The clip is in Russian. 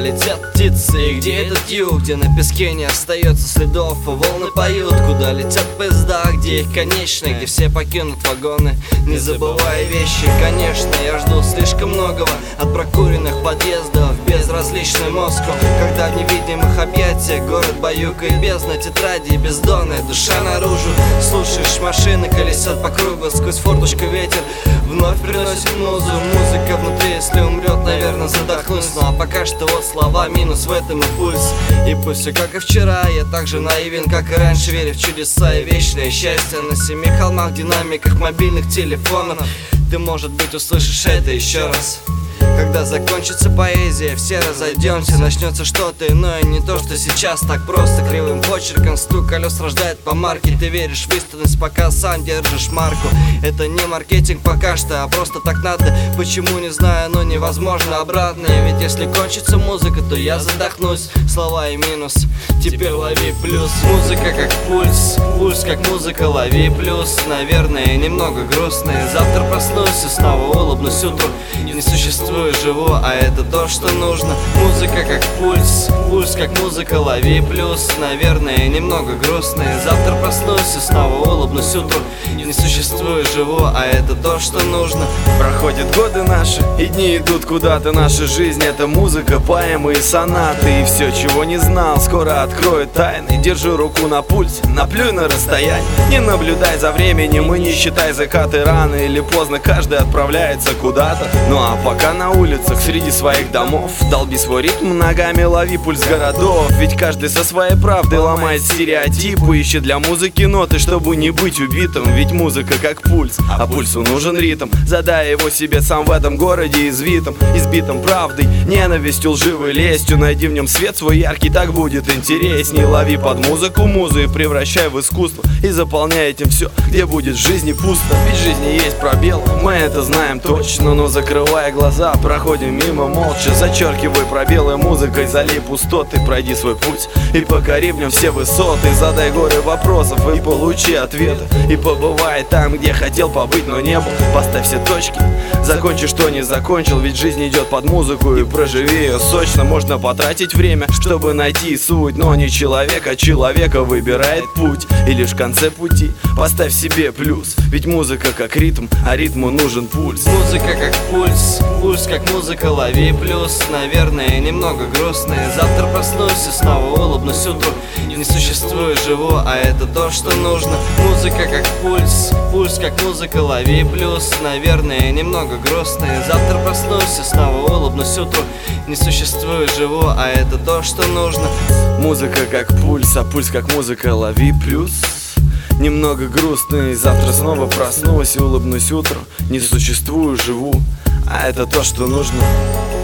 летят птицы? И где этот юг, где на песке не остается следов, а волны поют? Куда летят поезда, где их конечные, где все покинут вагоны, не забывая вещи? Конечно, я жду слишком многого от прокуренных подъездов, безразличный Москва, когда в невидимых объятиях город баюкает бездна, тетради и бездонная душа наружу. Слушаешь, машины колесят по кругу, сквозь форточку ветер вновь приносит музу. Музыка внутри, если умрет, наверное, задохнусь. Ну а пока что вот слова, минус в этом и пульс. И пусть все как и вчера, я так же наивен, как и раньше, верю в чудеса и вечное счастье. На 7 холмах, динамиках мобильных телефонов ты, может быть, услышишь это еще раз. Когда закончится поэзия, все разойдемся, начнется что-то иное, не то, что сейчас так просто. Кривым почерком стук колес рождает помарки. Ты веришь в истинность, пока сам держишь марку. Это не маркетинг пока что, а просто так надо. Почему, не знаю, но невозможно обратное. Ведь если кончится музыка, то я задохнусь. Слова и минус, теперь лови плюс. Музыка как пульс, пульс как музыка, лови плюс. Наверное, немного грустный. Завтра проснусь и снова улыбнусь утру. Не существую, живу, а это то, что нужно. Музыка как пульс, пульс как музыка, лови плюс. Наверное, немного грустный. Завтра проснусь и снова улыбнусь утру. Не существую, живу, а это то, что нужно. Проходят годы наши, и дни идут куда-то. Наша жизнь — это музыка, поэмы и сонаты. И все, чего не знал, скоро откроет тайны. Держу руку на пульсе, наплюй на расстояние. Не наблюдай за временем и не считай закаты. Рано или поздно каждый отправляется куда-то. Ну а пока на улицах, среди своих домов, долби свой ритм ногами, лови пульс городов. Ведь каждый со своей правдой ломает стереотипы, ищет для музыки ноты, чтобы не быть убитым. Ведь музыка как пульс, а пульсу нужен ритм. Задай его себе сам в этом городе избитым правдой, ненавистью, лживой лестью. Найди в нем свет свой яркий, так будет интересней. Лови под музыку музу и превращай в искусство. И заполняй этим все, где будет в жизни пусто. Ведь в жизни есть пробел, мы это знаем точно. Но закрывая глаза, проходим мимо молча. Зачеркивай пробелы музыкой, залей пустоты. Пройди свой путь и покори в нем все высоты. Задай горе вопросов и получи ответы. И побывай там, где хотел побыть, но не был. Поставь все точки, закончи, что не закончил. Ведь жизнь идет под музыку, и проживи ее сочно. Можно потратить время, чтобы найти суть, но не человек, а человека выбирает путь. И лишь в конце пути поставь себе плюс. Ведь музыка как ритм, а ритму нужен пульс. Музыка как пульс, пульс как музыка, лови плюс. Наверное, немного грустный. Завтра проснусь и снова улыбнусь утру. Не существую, живу, а это то, что нужно. Музыка как пульс, пульс как музыка, лови плюс. Наверное, немного грустный. Завтра проснусь и снова улыбнусь утру. Не существую, живу, а это то, что нужно. Музыка как пульс, а пульс как музыка, лови плюс. Немного грустный, завтра снова проснусь и улыбнусь утру. Не существую, живу, а это то, что нужно.